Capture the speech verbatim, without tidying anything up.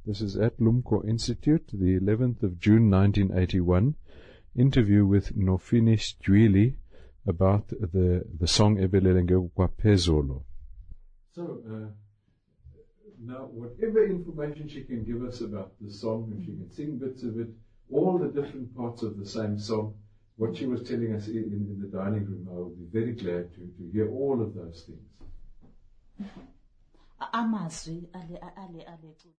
This is at Lumko Institute, the eleventh of June nineteen eighty-one. Interview with Nofinis Dwili about the, the song Ebelele Kwa Phezolo. So, uh, now whatever information she can give us about the song, if she can sing bits of it, all the different parts of the same song, what she was telling us in, in the dining room, I will be very glad to, to hear all of those things.